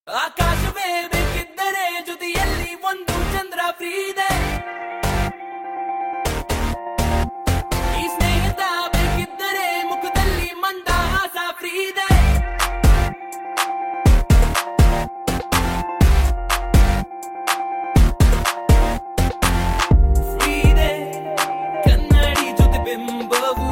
ಆಕಾಶವೇ ಬೇಕಿದ್ದರೆ ಜೊತೆಯಲ್ಲಿ ಒಂದು ಚಂದ್ರ ಫ್ರೀ ಇದೆ. ಈ ಸ್ನೇಹಿತ ಬೇಕಿದ್ದರೆ ಮುಖದಲ್ಲಿ ಮಂದಹಾಸ ಫ್ರೀ ಇದೆ. ಫ್ರೀ ಇದೆ ಕನ್ನಡಿ ಜೊತೆ ಬಿಂಬವು.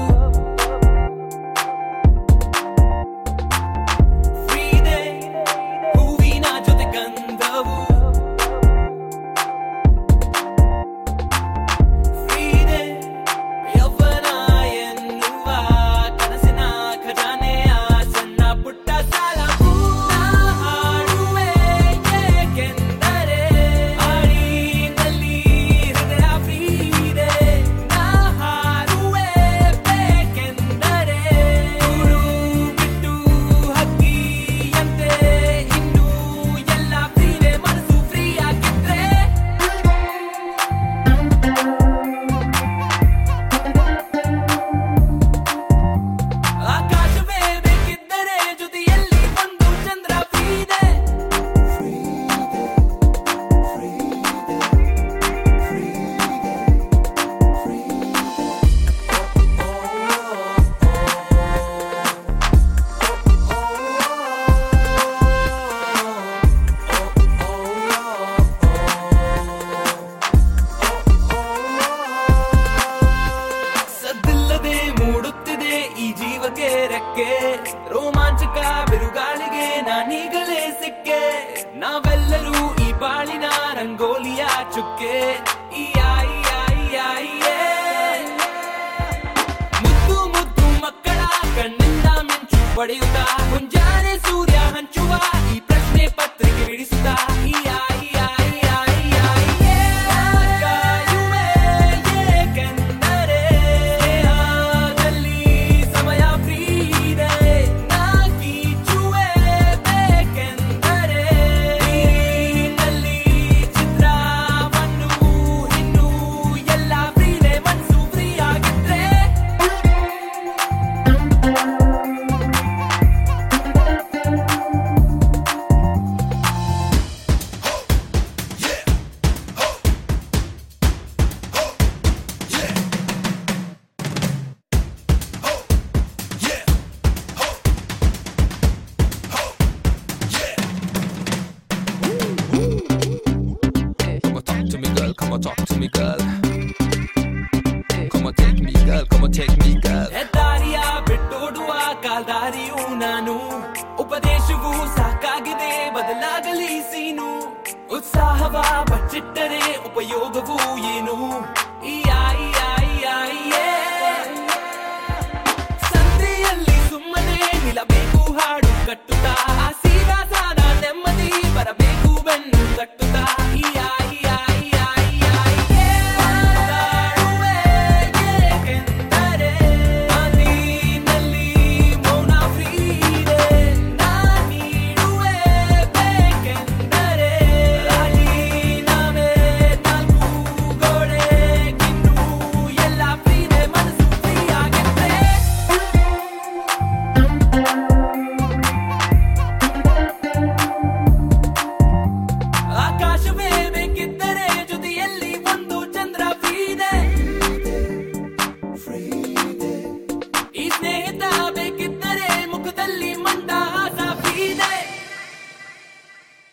ರೋಮಾಂಚಕ ಬಿರುಗಾಳಿಗೆ ನಾನೀಗಲೇ ಸಿಕ್ಕೆ. ನಾವೆಲ್ಲರೂ ಈ ಬಾಳಿನ ರಂಗೋಲಿಯ ಚುಕ್ಕೆ. ಮುದ್ದು ಮುದ್ದು ಮಕ್ಕಳ ಕಣ್ಣಿಂದ ಮಿಂಚು ಪಡೆಯುತ್ತಾ ಮುಂಜಾನೆ ಸೂರ್ಯ ಹಂಚುವ ಈ ಪ್ರಶ್ನೆ ಪತ್ರಿಕೆ ಬಿಡಿಸುತ್ತಾ ಹೆದ್ದಾರಿಯ ಬಿಟ್ಟೋಡುವ ಕಾಲ್ದಾರಿಯು ನಾನು. ಉಪದೇಶವು ಸಾಕಾಗಿದೆ ಬದಲಾಗಲಿ ಸೀನು. ಉತ್ಸಾಹವ ಬಚ್ಚಿಟ್ಟರೆ ಉಪಯೋಗವೂ ಏನು.